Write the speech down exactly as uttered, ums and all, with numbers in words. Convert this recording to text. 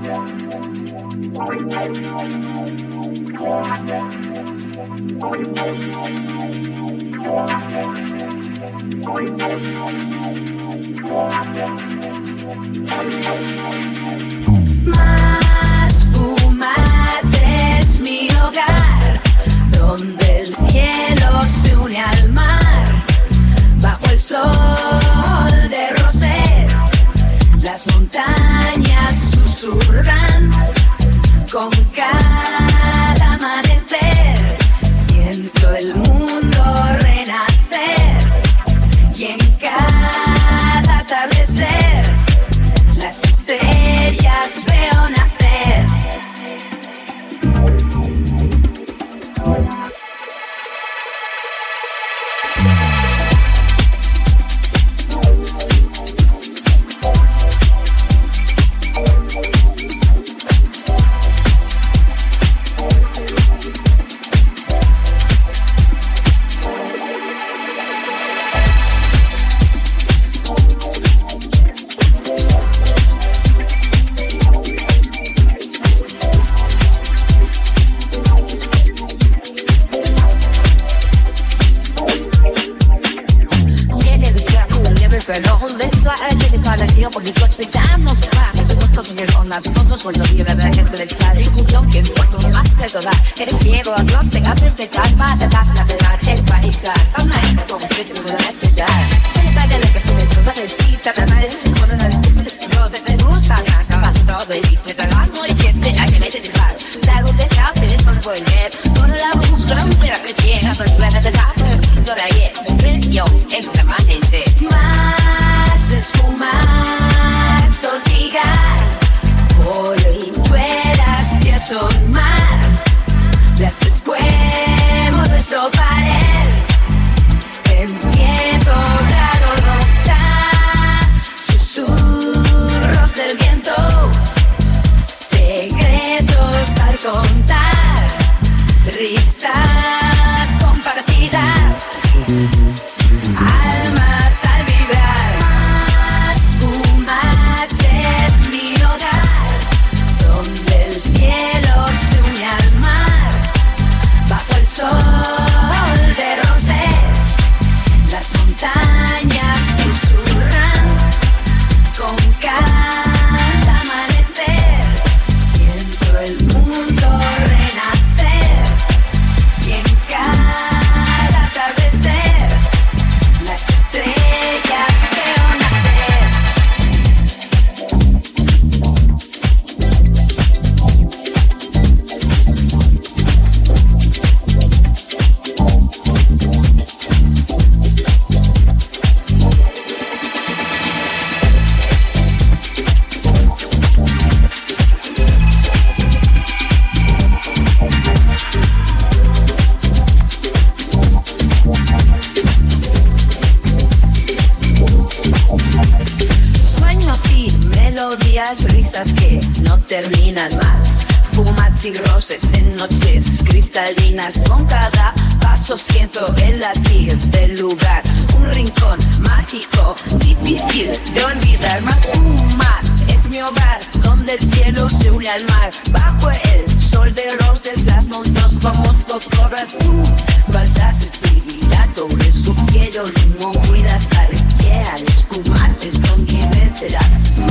Más Fumats es mi hogar, donde el cielo se une al mar, bajo el sol de rosés, las montañas susurran con cada amanecer, siento el mundo renacer y en cada atardecer las estrellas veo nacer. Solo vive de gente del tal injustión que importa más que toda. Eres ciego, Dios te hace pescar, mata la verdad, el país, a una hija como que te puedo desear. Se cae de lo que tú me tomas del cita, pero nadie te esconde en el sexo de siglo de te gusta, me acaba todo y dices al alma y gente hay que meter de sal. La luz de fraude es cuando puede leer, toda la busca, pero que llega, pero tú eres de la toda ayer, religión es permanente. Más esfumar, tortigar, polo y tueras, tieso el mar, las escuemo nuestro pared, el viento claro docta, susurros del viento, secretos al contar, risas compartidas, almas al vibrar. Más Fumats es mi hogar, donde el cielo se une al mar, bajo el sol de rosés, las montañas susurran con cada amanecer, siento el mundo renacer y en cada atardecer las estrellas veo nacer. Sueños y melodías, risas que no terminan más. Fumats y roces en noches cristalinas. Con cada paso siento el latir del lugar. Un rincón mágico, difícil de olvidar. Más Fumats es mi hogar, donde el cielo se une al mar. Bajo el sol de roses, las montañas vamos cocorras. Tú, baldas sobre su quiero limón, cuidas para que al escumarse esto será